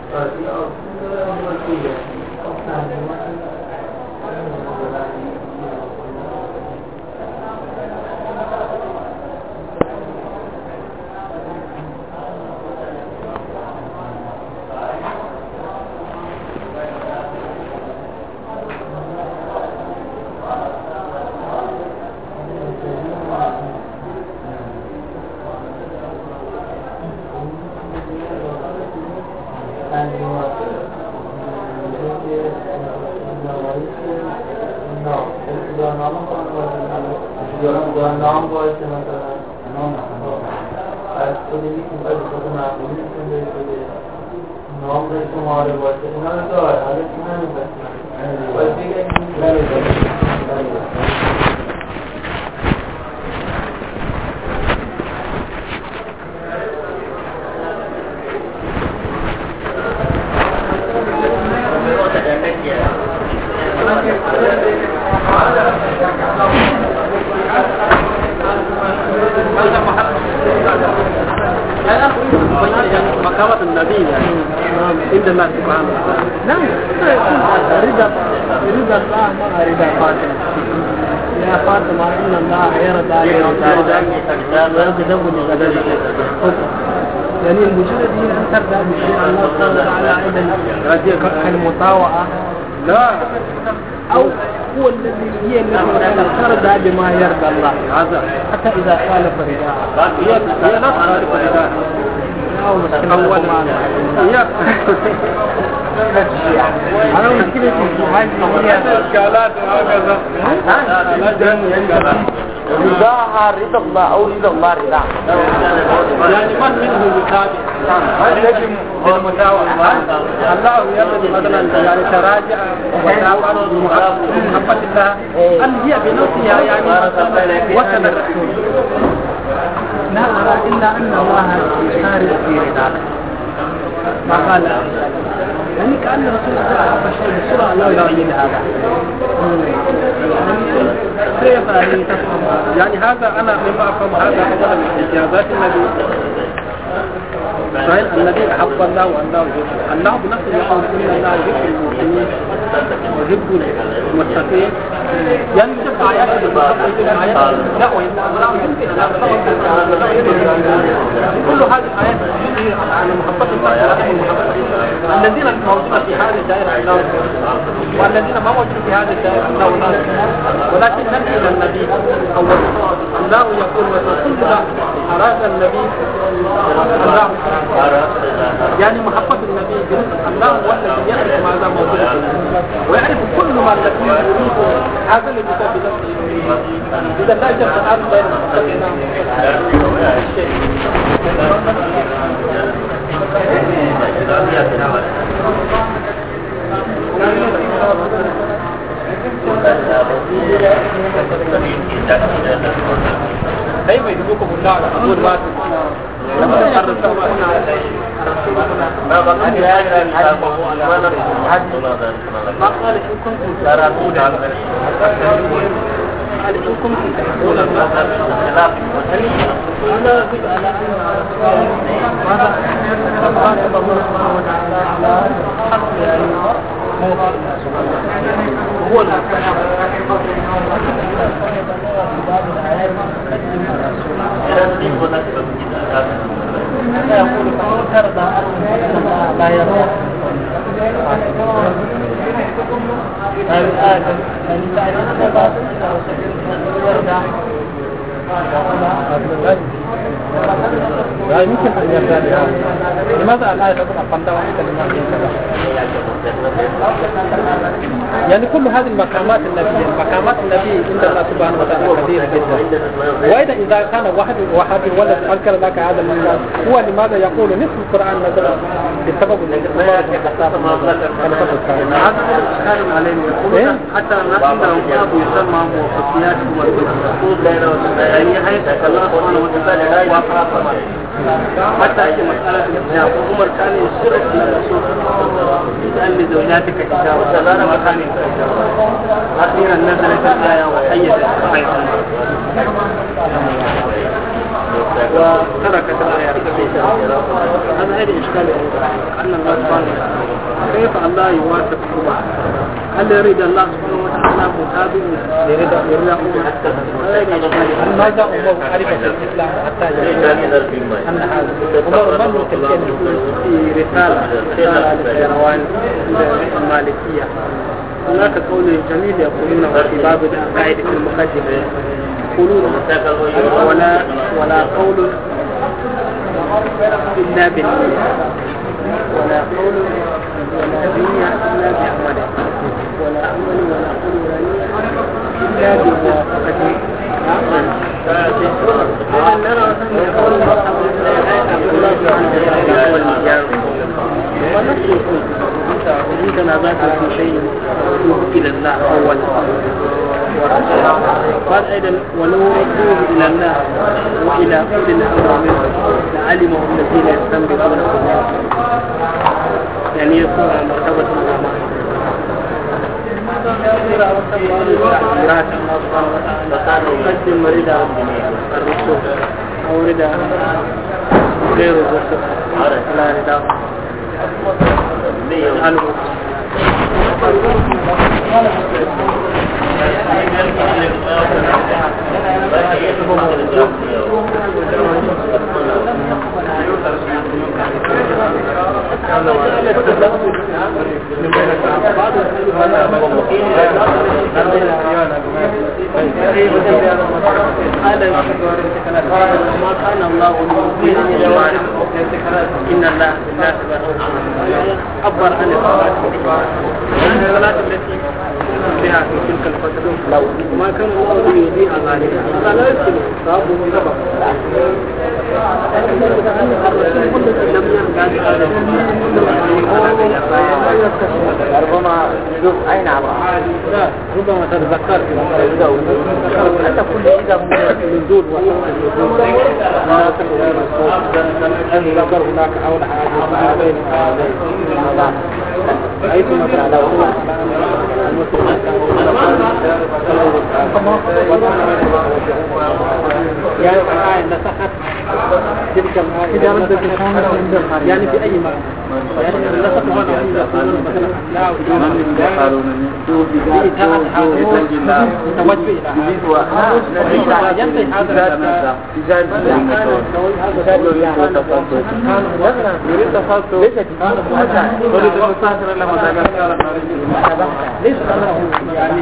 مقامة النبي يعني عند الله سبحانه وتعالى. نعم رضا الله ما رضا فاطمة. يا فاطمة إن الله يرضى ويغضب لغضبك. يعني المجرد هي أن ترضى بشيء الله سبحانه وتعالى عند كالمطاوعة لا أو هو الذي هي التي ترضى بما يرضى الله هذا حتى إذا خالف رداء هي لا تخالف رداء أول أنا مشكلتي في هذه هي إشكالات وهكذا رضاها رضا الله أو رضا الله رضا يعني من منه يتابع يجب المتاوى الله يرضي مثلا يعني تراجع وتابع بمحبة الله هل هي بنفسها يعني وصل الرسول لا أرى إلا أن الله يشارك في رضاه ما قال يعني كأن رسول الله أحب شيء بسرعة لا يريد هذا كيف أن تفهم يعني هذا أنا مما أفهم هذا أولا من إجابات النبي صحيح الذي أحب الله والله يحب الله بنفسه يقول إن الله يحب المؤمنين ويحب المتقين ينسب آيات لا وإن الله كل هذه الآيات عن محبة الله الذين موجودون في هذه الدائرة والذين ما موجودون في هذه الدائرة ولكن نمشي إلى النبي أولا الله يقول وتقول أراد النبي الله يعني محبة النبي الله هو الذي يعرف ماذا موجود ويعرف كل ما الذي يريد هذا الذي يكون بنفسه إذا لا يجب أن أعرف بين كيف يدعوكم الله على حضور واسع ما قال إن كنتم ترابون إن كنتم تحبون الله أنا أجب على أن ماذا قال الله سبحانه وتعالى على حق هو يقول ترضى لا يرضى لا يمكن أن يفعل هذا. لماذا الآية تقول أقمت واحدة كلمات كذا؟ يعني كل هذه المقامات النبية مقامات النبي عند الله سبحانه وتعالى كثيرة جدا. وإذا كان واحد ولد أذكر لك هذا الناس هو لماذا يقول نصف القرآن نزل بسبب الإجابات هذا إشكال علينا يقول حتى عندهم كتاب يسمى موفقيات يعني حيث الله سبحانه وتعالى وافق حتى في مسألة الحجاب عمر كان يسر في الرسول اسأل لزوجاتك حجاب وسلام مكان الحجاب أخيرا نزلت الآية وحيدت وتركت الآية هذا أيضا إشكال أن الله سبحانه كيف الله يوافق الكبار؟ هل يريد الله سبحانه وتعالى متابع يريد هذا أيضا إشكال ماذا أمر معرفة الإسلام حتى أن هذا أمر في رسالة للحيروان المالكية هناك قول جميل يقولون في باب العقائد في المقدمة يقولون ولا قول إلا بالنية ولا قول ولا نية إلا بعمل ولا عمل ولا قول ولا نية إلا بموافقة نرى أن قول الله سبحانه وتعالى ونفس القول إن تنازعت في شيء ردوه إلى الله أولا قال أيضا ولو ردوه إلى الله وإلى أولي الأمر منه لعلمه الذين يستنبطونه يعني يكون مرتبة العلماء يقدم رضا الرسول أو رضا غير الرسول على رضاه ما كان الله إن الله بالناس عبر عن الصلاة التي بها في تلك الفترة ما كان الله ليضيع ذلك هذا لا يمكن صواب وسبب لم ينقاد هذا ربما يشوف أين ربما تتذكر حتى كل إذا من دون أن ذكر هناك حول هذين أي مثلا لو يعني الآية نسخت تلك الآية يعني في أي معنى يعني نسخت هذا مثلا لا ليس يعني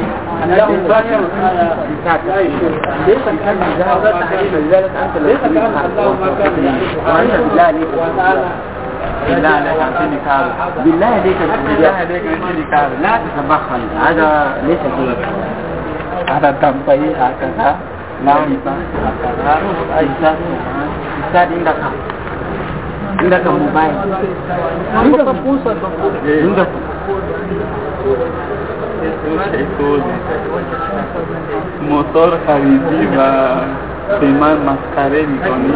ليس كان ذلك أنت ليس كان الله ما كان وأنت بالله ليك بالله عليك أعطيني كارو بالله عليك أعطيني كارو لا تتبخل هذا ليس كذا هذا تنبيه هكذا لا يبقى هكذا إستاذ عندك موبايل عندك motor خريدي و سيمان مسكري میکنی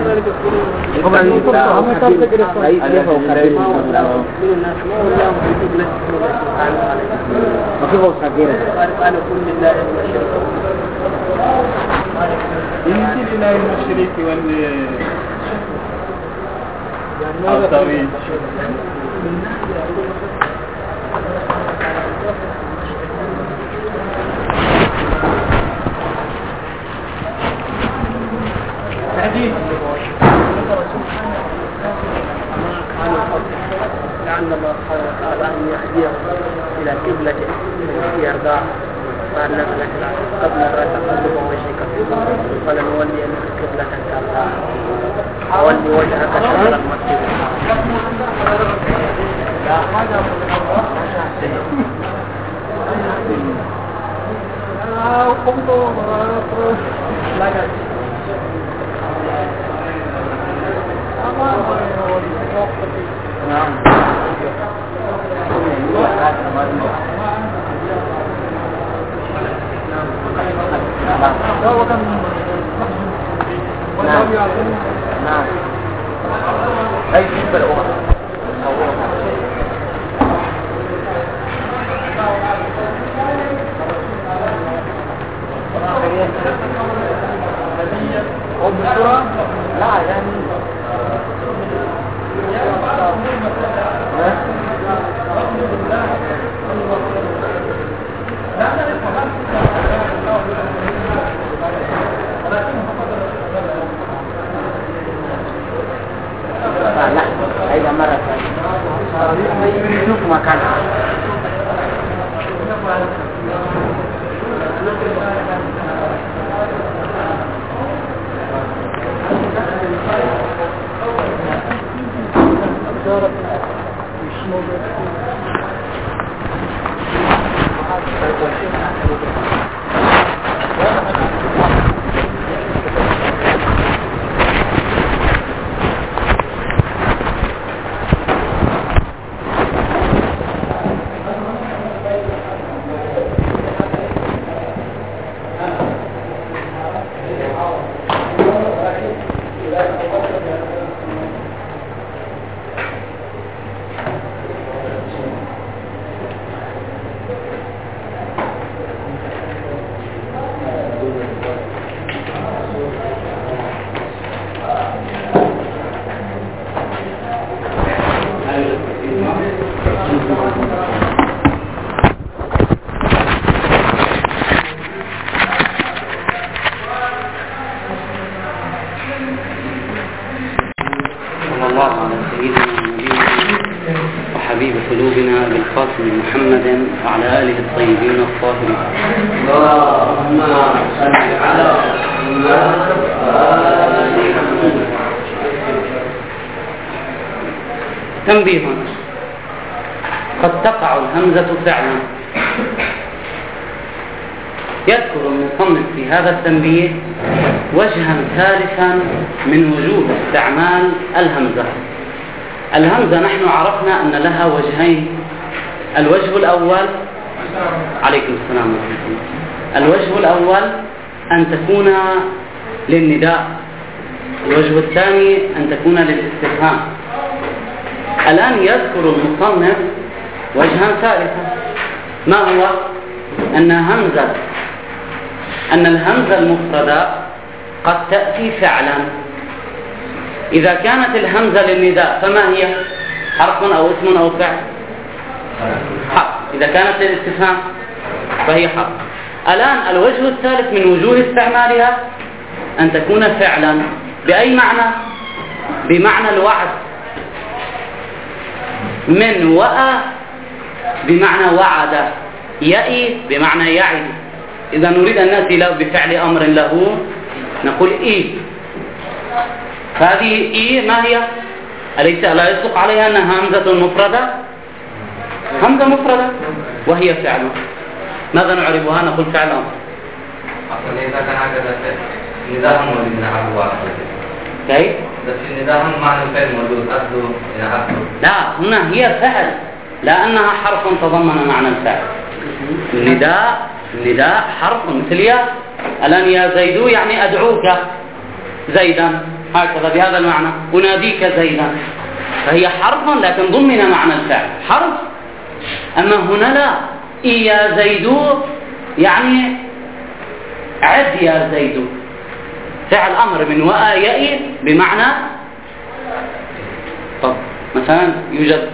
انتي لله المشرك والأوتوي حديث لعل الله سبحانه وتعالى أن يهديه إلى قبلة يرضاه قال لك قبل تقلب وجهك فلنولينك قبلة ترضاها وولي وجهك شطر المسجد نعم أي بالأمة شوف مكانها. محمد وعلى آله الطيبين الطاهرين. اللهم صل على محمد. تنبيه: قد تقع الهمزة فعلا. يذكر المصنف في هذا التنبيه وجها ثالثا من وجوه استعمال الهمزة. الهمزة نحن عرفنا أن لها وجهين. الوجه الأول، عليكم السلام ورحمة الله، الوجه الأول أن تكون للنداء، الوجه الثاني أن تكون للاستفهام. الآن يذكر المصنف وجها ثالثا، ما هو؟ أن الهمزة المفردة قد تأتي فعلا. إذا كانت الهمزة للنداء فما هي؟ حرف أو اسم أو فعل؟ حرف. إذا كانت للاستفهام فهي حرف. الآن الوجه الثالث من وجوه استعمالها أن تكون فعلا. بأي معنى؟ بمعنى الوعد. من وأى بمعنى وعد، يأي بمعنى يعد. إذا نريد أن نأتي له بفعل أمر له نقول إي. فهذه إي ما هي؟ أليس لا يصدق عليها أنها همزة مفردة؟ همزة مفردة وهي فعل. ماذا نعربها؟ نقول فعل أمر. إذا كان هكذا نداء وللنعم واحد. كيف؟ نداء معنى الفعل موجود أصله لا، هنا هي فعل لأنها حرف تضمن معنى الفعل. النداء حرف مثل يا. الآن يا زيد يعني أدعوك زيدا، هكذا بهذا المعنى، أناديك زيدا. فهي حرف لكن ضمن معنى الفعل حرف. أما هنا لا، إي يا زيد يعني عد يا زيد، فعل أمر من وأى يأي بمعنى. طب مثلا يوجد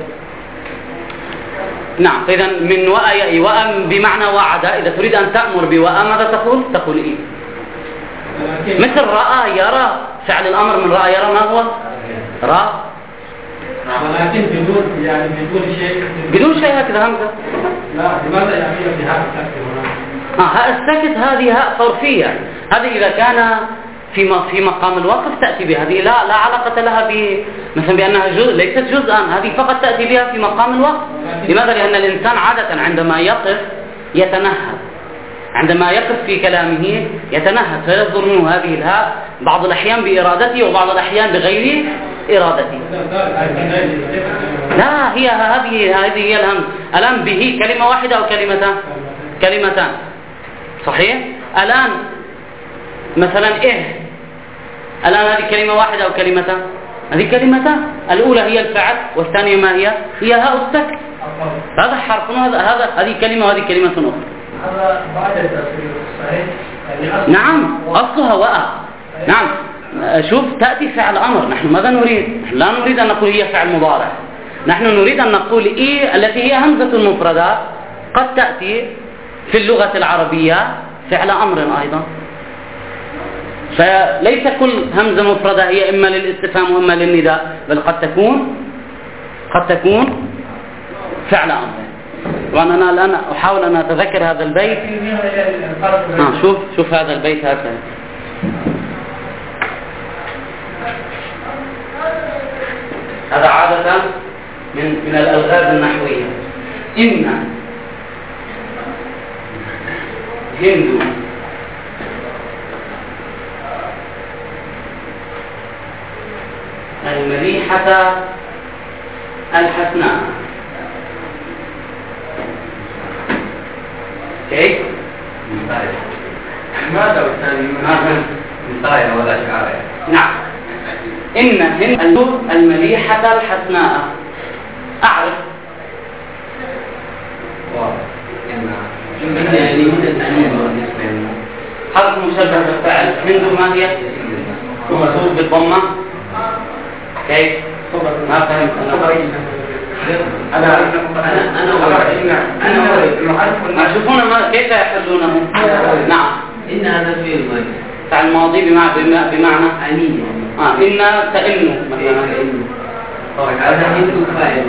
نعم، فإذا من وأى يأي، وأى بمعنى وعد. إذا تريد أن تأمر بوأى ماذا تقول؟ تقول إيه. مثل رأى يرى، فعل الأمر من رأى يرى ما هو؟ رأى. ولكن بدون شيء. بدون شيء هكذا همزة. لا، لماذا يأتي بهاء الساكت هنا؟ هاء الساكت هذه هاء صرفية. هذه إذا كان في مقام الوقف تأتي بها. هذه لا علاقة لها مثلا بأنها جزء، ليست جزءا. هذه فقط تأتي بها في مقام الوقف. لماذا؟ لأن الإنسان عادة عندما يقف يتنهد، عندما يقف في كلامه يتنهد، فيصدر منه هذه الهاء بعض الأحيان بإرادته وبعض الأحيان بغير إرادته. لا، هذه هي الهمز. الآن به كلمة واحدة أو كلمتان صحيح؟ الآن مثلا الآن هذه كلمة واحدة أو كلمتان؟ هذه كلمتان. الأولى هي الفعل والثانية ما هي؟ هي هاء السكت. هذا حرف، هذه كلمة وهذه كلمة أخرى. هذا بعد التفسير صحيح؟ نعم، أصلها وأى. نعم، شوف تأتي فعل أمر. نحن ماذا نريد؟ نحن لا نريد أن نقول هي فعل مضارع. نحن نريد أن نقول إيه التي هي همزة المفردة قد تأتي في اللغة العربية فعل أمر أيضا. فليس كل همزة مفردة هي إما للاستفهام وإما للنداء، بل قد تكون فعل أمر. وأنا الآن أحاول أن أتذكر هذا البيت. شوف هذا البيت هكذا. هذا عادة من الألغاز النحوية. إن هند المليحة الحسناء. كيف؟ ماذا والثاني؟ مثال ولا شعار؟ نعم. إن هند المليحة الحسناء. أعرف. حرف مشبه بالفعل. هند ما هي؟ مكتوب بالضمة. كيف؟ ما فهمت أنا شوفون ما كيف يحلونه. نعم. إن هذا فعل ماضي. فعل ماضي بمعنى أني. إن تئن مثلا. هذا هند فاعل.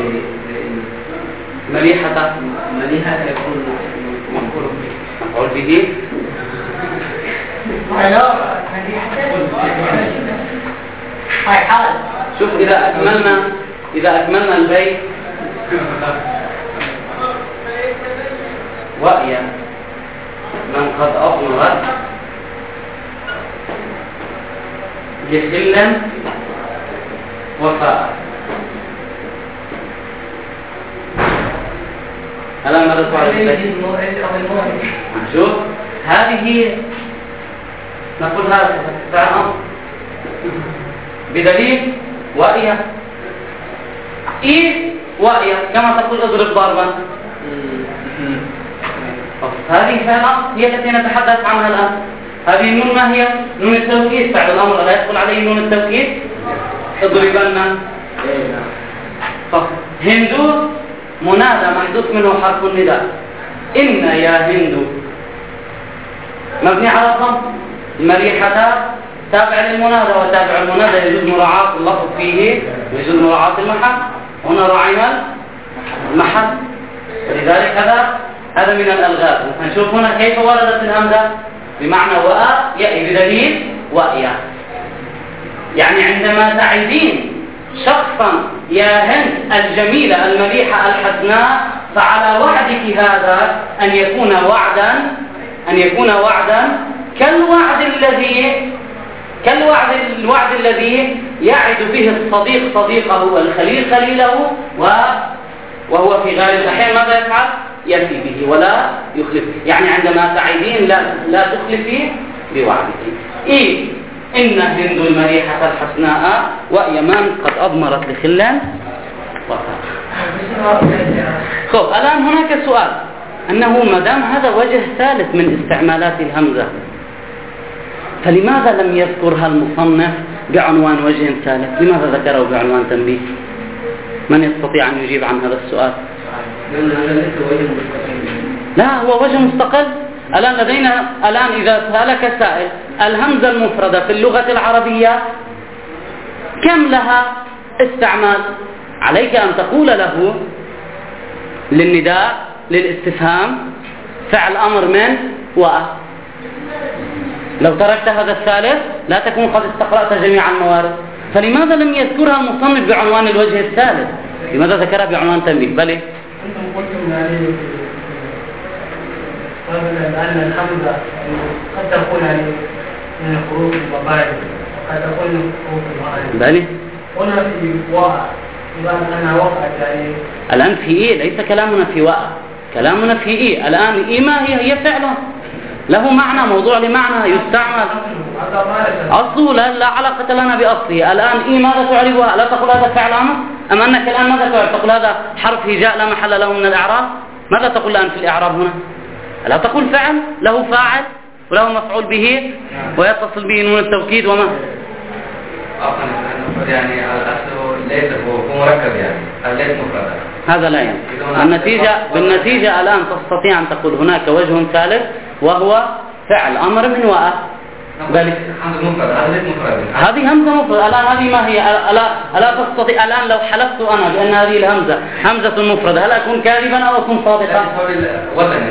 مليحة يكون مفعول به. شوف إذا أكملنا البيت وأي من قد أضمرت لخلا وفاء. ألا ماذا تفعل البيت؟ شوف هذه نقول هذا فعل بدليل وأي وأي كما تقول اضرب ضربا. هذه فعلا هي التي نتحدث عنها الآن. هذه النون ما هي؟ نون التوكيد. فعل الأمر لا يدخل عليه نون التوكيد. اضربنا. هند منادى محذوف منه حرف النداء. إن يا هند مبني على الضم. المليحة تابع للمنادى، وتابع المنادى يجوز مراعاة اللفظ فيه ويجوز مراعاة المحل. هنا راعينا المحل، ولذلك هذا من الألغاز. نشوف هنا كيف وردت الهمزة بمعنى وأ يأي بدليل وأيا. يعني عندما تعدين شخصا يا هند الجميلة المليحة الحسناء، فعلى وعدك هذا أن يكون وعدا كالوعد الذي يعد به الصديق صديقه والخليل خليله، وهو في غالب الأحيان ماذا يفعل؟ يأتي به ولا يخلف. يعني عندما تعيدين لا تخلفي بوعدك. إن هند المليحة الحسناء وأيمان قد أضمرت لخلا وفاء. الآن هناك سؤال، أنه مدام هذا وجه ثالث من استعمالات الهمزة، فلماذا لم يذكرها المصنف بعنوان وجه ثالث؟ لماذا ذكره بعنوان تنبيه؟ من يستطيع أن يجيب عن هذا السؤال؟ لا، هو وجه مستقل. الآن إذا سألك سائل الهمزة المفردة في اللغة العربية كم لها استعمال؟ عليك أن تقول له للنداء للاستفهام فعل أمر من وأ. لو تركت هذا الثالث لا تكون قد استقرأت جميع الموارد. فلماذا لم يذكرها المصنف بعنوان الوجه الثالث؟ لماذا ذكرها بعنوان تنبيه؟ بل أنتم قلتم أن الحمزة قد تكون من حروف الضمائر وقد تكون من حروف المعارف. بل هنا في واء، إذا أنا وقعت الآن في ليس كلامنا في واء، كلامنا في الآن ما هي فعله له معنى، موضوع لمعنى يستعمل أصله لا علاقة لنا بأصله. الآن ماذا تعربها؟ لا تقول هذا فعل أمر؟ أم أنك الآن ماذا تعرب؟ تقول هذا حرف هجاء لا محل له من الإعراب؟ ماذا تقول الآن في الإعراب هنا؟ لا تقول فعل له فاعل وله مفعول به ويتصل به نون التوكيد وما يعني الأصل ليس هو مركب، يعني ليس مفردا. هذا لا يعني. بالنتيجة الآن تستطيع أن تقول هناك وجه ثالث وهو فعل أمر من وأ. ذلك همزة مفرد، هذا ليس مفرد. هذه همزة مفرد. الآن هذه ما هي؟ ألا تستطيع الآن لو حلفت أنا بأن هذه الهمزة همزة مفردة هل أكون كاذبا أو أكون صادقا؟ وزن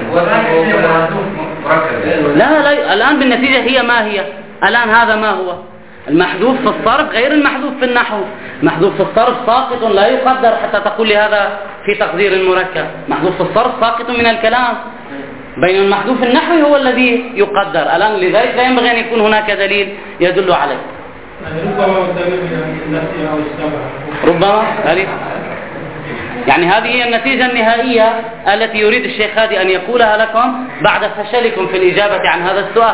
مركب. لا الآن بالنتيجة هي ما هي؟ الآن هذا ما هو؟ المحذوف في الصرف غير المحذوف في النحو. محذوف في الصرف ساقط لا يقدر حتى تقول لي هذا في تقدير المركب. محذوف في الصرف ساقط من الكلام، بين المحذوف النحوي هو الذي يقدر. الآن لذلك لا ينبغي أن يكون هناك دليل يدل عليه. ربما يعني هذه هي النتيجة النهائية التي يريد الشيخ هادي أن يقولها لكم بعد فشلكم في الإجابة عن هذا السؤال.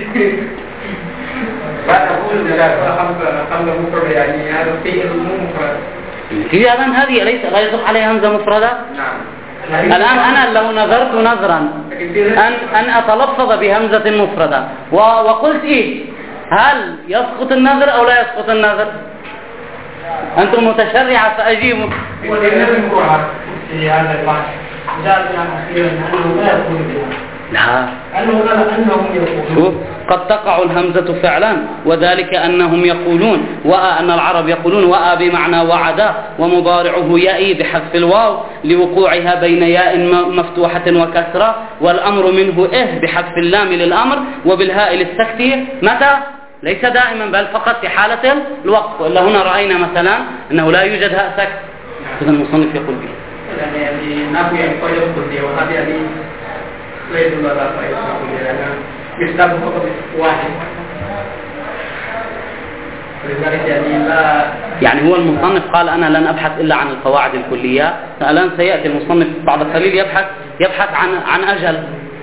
إذا هذه لا يصح عليها همزة مفردة. الآن أنا لو نظرت نظرا أن أتلفظ بهمزة مفردة وقلت إيه، هل يسقط النظر أو لا يسقط النظر؟ أنتم متشرعة فأجيبوا. في هذا البحث جاء أخيرا أنه لا يكون بها. لا أنهم يقولون. شوف قد تقع الهمزة فعلا وذلك أنهم يقولون أن العرب يقولون وأ بمعنى وعدا ومضارعه يأي بحذف الواو لوقوعها بين ياء مفتوحة وكسرة والأمر منه بحذف اللام للأمر وبالهاء للسكت متى؟ ليس دائما بل فقط في حالة الوقف. وإلا هنا رأينا مثلا أنه لا يوجد هاء سكت. إذا المصنف يقول به يعني نفي القيد كلي وهذه ليس ولا قيد كلي لأن يستخدم فقط واحد. يعني هو المصنف قال أنا لن أبحث إلا عن القواعد الكلية. الآن سيأتي المصنف بعد قليل يبحث عن أجل.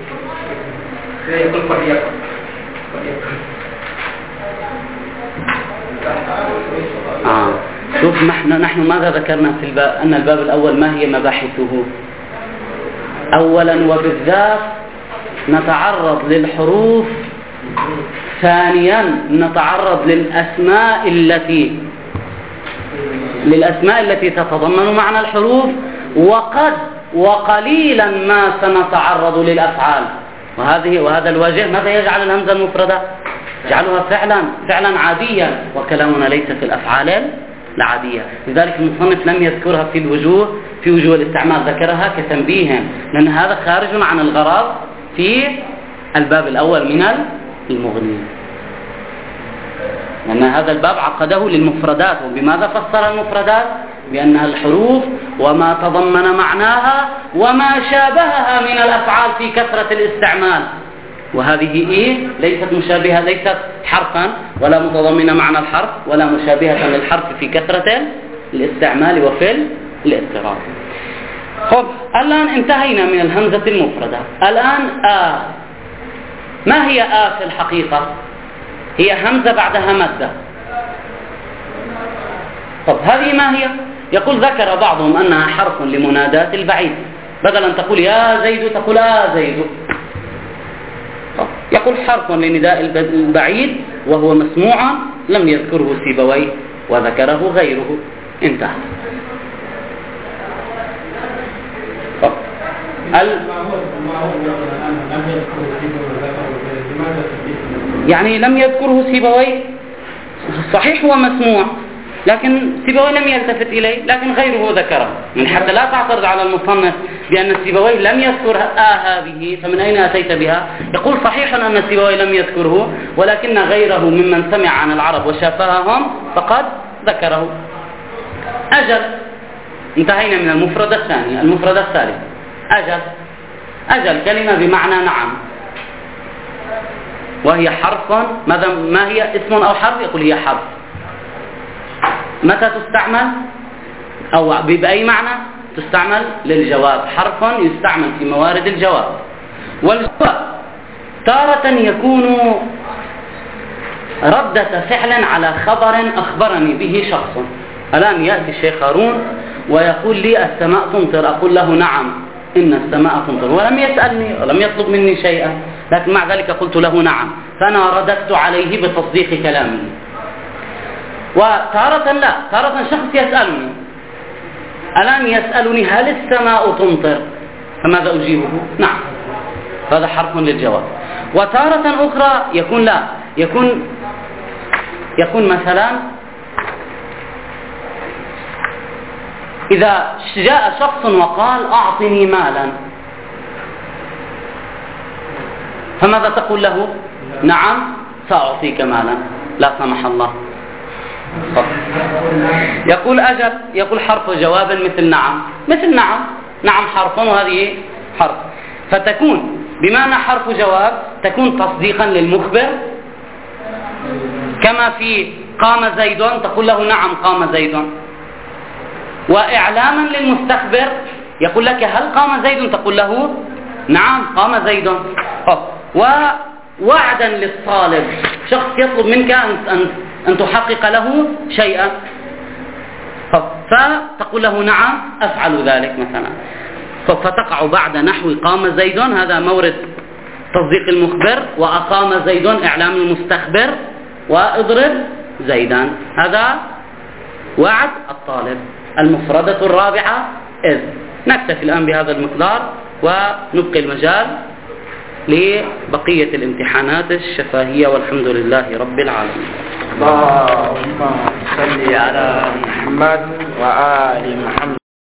شوف نحن ماذا ذكرنا في الباب؟ أن الباب الأول ما هي مباحثه؟ أولا وبالذات نتعرض للحروف، ثانيا نتعرض للأسماء التي تتضمن معنى الحروف، وقليلا ما سنتعرض للأفعال. وهذا الوجه ماذا يجعل الهمزة المفردة؟ يجعلها فعلا عاديا، وكلامنا ليس في الأفعال العادية. لذلك المصنف لم يذكرها في وجوه الاستعمال، ذكرها كتنبيه، لأن هذا خارج عن الغرض في الباب الأول من المغني، لأن هذا الباب عقده للمفردات. وبماذا فسر المفردات؟ بأنها الحروف وما تضمن معناها وما شابهها من الأفعال في كثرة الاستعمال. وهذه ليست مشابهة، ليست حرفا ولا متضمنة معنى الحرف ولا مشابهة للحرف في كثرة الاستعمال وفي الاضطراب. الآن انتهينا من الهمزة المفردة. الآن ما هي في الحقيقة؟ هي همزة بعدها مادة. هذه ما هي؟ يقول ذكر بعضهم أنها حرف لمناداة البعيد، بدل أن تقول يا زيد تقول زيد. يقول حرف لنداء البعيد وهو مسموع، لم يذكره سيبويه وذكره غيره. انتهى. يعني لم يذكره سيبويه، صحيح هو مسموع لكن سيبويه لم يلتفت إليه، لكن غيره ذكره. من حتى لا تعترض على المصنف بأن سيبويه لم يذكر هذه، فمن أين أتيت بها؟ يقول صحيح أن سيبويه لم يذكره، ولكن غيره ممن سمع عن العرب وشافههم فقد ذكره. أجل. انتهينا من المفردة الثانية. المفردة الثالثة أجل كلمة بمعنى نعم، وهي حرف. ما هي اسم أو حرف؟ يقول هي حرف. متى تستعمل أو بأي معنى تستعمل؟ للجواب. حرف يستعمل في موارد الجواب. والجواب تارة يكون ردة فعل على خبر أخبرني به شخص. الآن يأتي الشيخ هارون ويقول لي السماء تمطر، أقول له نعم إن السماء تمطر، ولم يسألني ولم يطلب مني شيئا، لكن مع ذلك قلت له نعم، فأنا رددت عليه بتصديق كلامه. وتارة لا، تارة شخص يسألني، الآن يسألني هل السماء تمطر، فماذا أجيبه؟ نعم، هذا حرف للجواب. وتارة أخرى يكون لا، يكون مثلا إذا جاء شخص وقال أعطني مالا، فماذا تقول له؟ نعم سأعطيك مالا، لا سمح الله. يقول أجل، يقول حرف جواب مثل نعم، مثل نعم، نعم حرف وهذه حرف، فتكون بمعنى حرف جواب تكون تصديقا للمخبر، كما في قام زيد تقول له نعم قام زيد، وإعلاما للمستخبر يقول لك هل قام زيد تقول له نعم قام زيد. ووعدا للطالب، شخص يطلب منك أن تحقق له شيئا، فتقول له نعم أفعل ذلك مثلا، فتقع بعد نحو قام زيد، هذا مورد تصديق المخبر، وأقام زيد إعلام المستخبر، وأضرب زيدا، هذا وعد الطالب. المفردة الرابعة إذ. نكتفي الآن بهذا المقدار ونبقي المجال لبقية الامتحانات الشفهية، والحمد لله رب العالمين. اللهم صل على محمد وآل محمد.